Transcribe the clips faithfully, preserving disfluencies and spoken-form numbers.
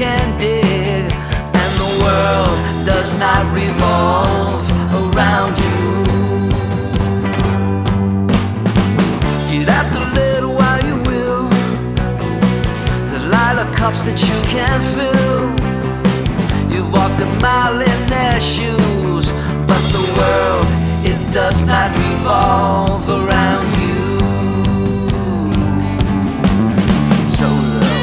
can dig, and the world does not revolve around you. Get out the little while you will, the lighter cups that you can fill. You've walked a mile in their shoes, but the world, it does not revolve around you. So low.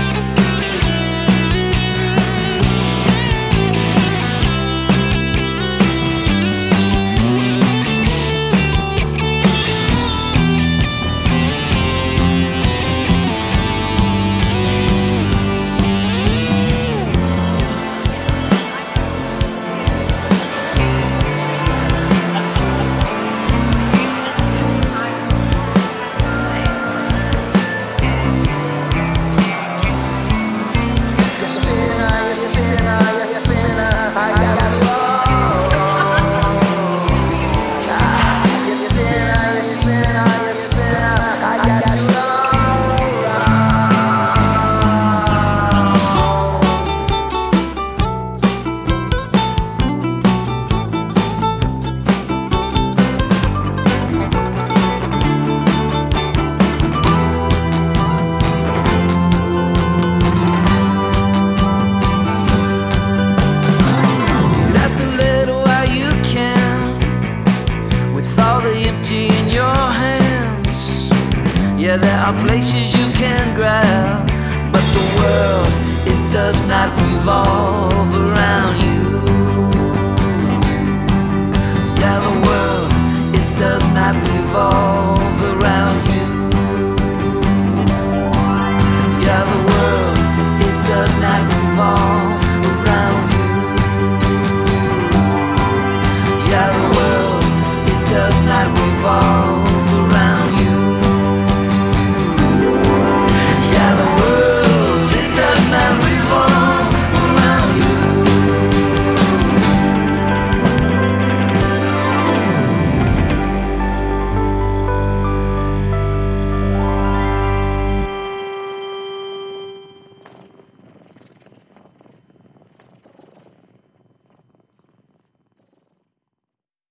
In your hands, yeah, there are places you can grab, but the world, it does not revolve around